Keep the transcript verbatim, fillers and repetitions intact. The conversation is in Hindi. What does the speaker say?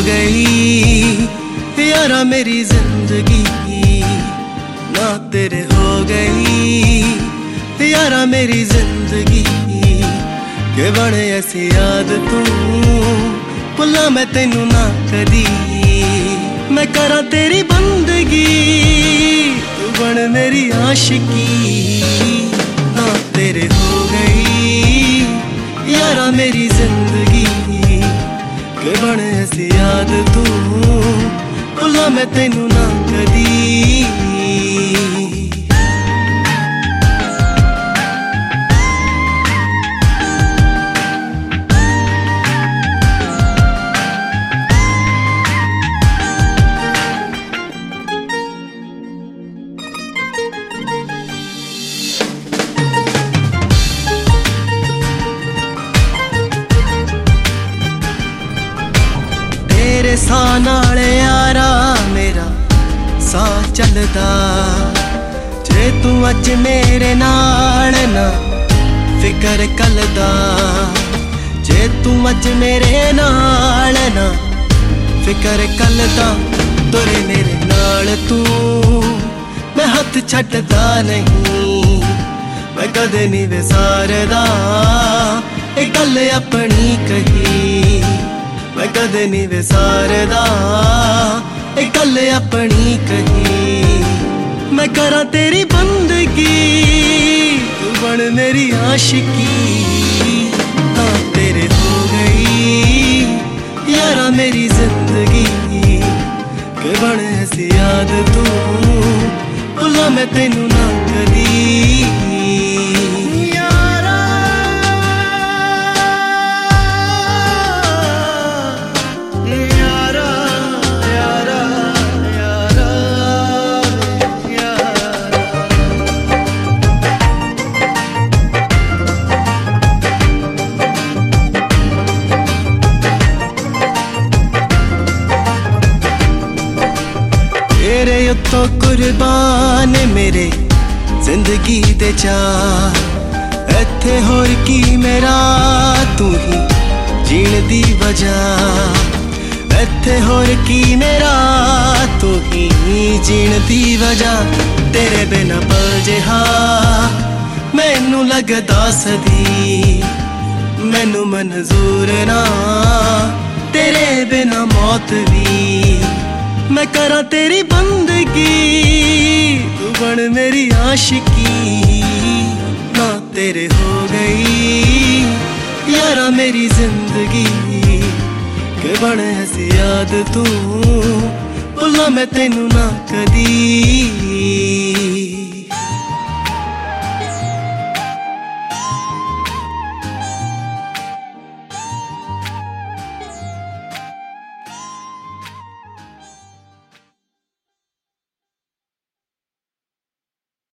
गई यारा मेरी जिंदगी, ना तेरे हो गई यारा मेरी जिंदगी। के बने ऐसी याद तू भुला मैं तेनू ना कदी, मैं करा तेरी बंदगी तू बन मेरी आशिकी। ना तेरे हो गई यारा मेरी जिंदगी, के बने ऐसी याद तू भुला मैं तेनू ना कदी। तेरे साह नाल यारा मेरा साह चलदा, जे तू अज मेरे नाल ना फिकर कलदा। जे तू अज मेरे नाल ना फिकर कलदा, तुरे मेरे नाल तू मैं हथ छड्डदा नहीं। मैं कदे नहीं विसारदा ए गल अपनी कही, मैं कदे नहीं विसारदा ए गल अपनी कही। मैं करा तेरी बंदगी तू बन मेरी आशिकी। ना तेरे हो गई यारा मेरी जिंदगी, के बन ऐसी याद तू भुला मैं तेनू ना कदी। तेरे उत्तों कुर्बान मेरे जिंदगी दे चार, इत्थे होर की मेरा तू ही जीण दी वजह। इत्थे होर की मेरा तू ही जीण दी वजह। तेरे बिना पल जिहा मैनू लगदा सदी, मैनू मंजूर ना तेरे बिना मौत भी। मैं करा तेरी बंदगी तू बन मेरी आशिकी। ना तेरे हो गई यारा मेरी जिंदगी, के बन ऐसी याद तू भुला मैं तेनू ना कदी।